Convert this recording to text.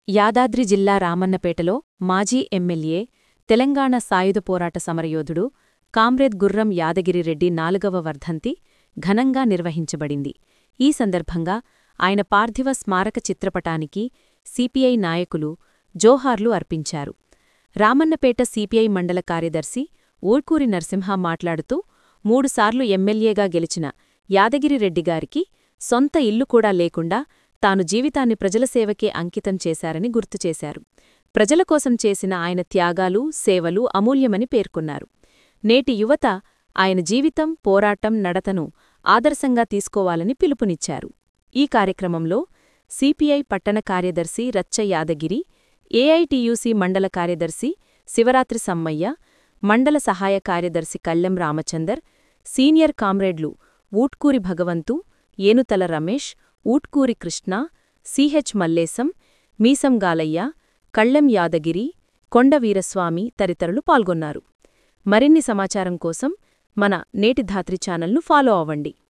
యాదాద్రి జిల్లా రామన్నపేటలో మాజీ ఎమ్మెల్యే, తెలంగాణ సాయుధ పోరాట సమరయోధుడు కామ్రేడ్ గుర్రం యాదగిరిరెడ్డి 4వ వర్ధంతి ఘనంగా నిర్వహించబడింది. ఈ సందర్భంగా ఆయన పార్థివ స్మారక చిత్రపటానికి సిపిఐ నాయకులు జోహార్లు అర్పించారు. రామన్నపేట సిపిఐ మండల కార్యదర్శి ఊర్కూరి నరసింహ మాట్లాడుతూ 3 సార్లు ఎమ్మెల్యేగా గెలిచిన యాదగిరిరెడ్డిగారికి సొంత ఇల్లు కూడా లేకుండా తాను జీవితాన్ని ప్రజల సేవకే అంకితం చేశారని గుర్తుచేశారు. ప్రజల కోసం చేసిన ఆయన త్యాగాలు, సేవలు అమూల్యమని పేర్కొన్నారు. నేటి యువత ఆయన జీవితం, పోరాటం, నడతను ఆదర్శంగా తీసుకోవాలని పిలుపునిచ్చారు. ఈ కార్యక్రమంలో సిపిఐ పట్టణ కార్యదర్శి రచ్చ యాదగిరి, ఏఐటియుసి మండల కార్యదర్శి శివరాత్రి సమ్మయ్య, మండల సహాయ కార్యదర్శి కళ్లెం రామచందర్, సీనియర్ కామ్రేడ్లు ఊట్కూరి భగవంతు, ఏనుతల రమేష్, ఊట్కూరి కృష్ణ, సిహెచ్ మల్లేశం, మీసం గాలయ్య, కళ్లెం యాదగిరి, కొండ వీరస్వామి తదితరులు పాల్గొన్నారు. మరిన్ని సమాచారం కోసం మన నేటి ధాత్రి ఛానల్ను ఫాలో అవ్వండి.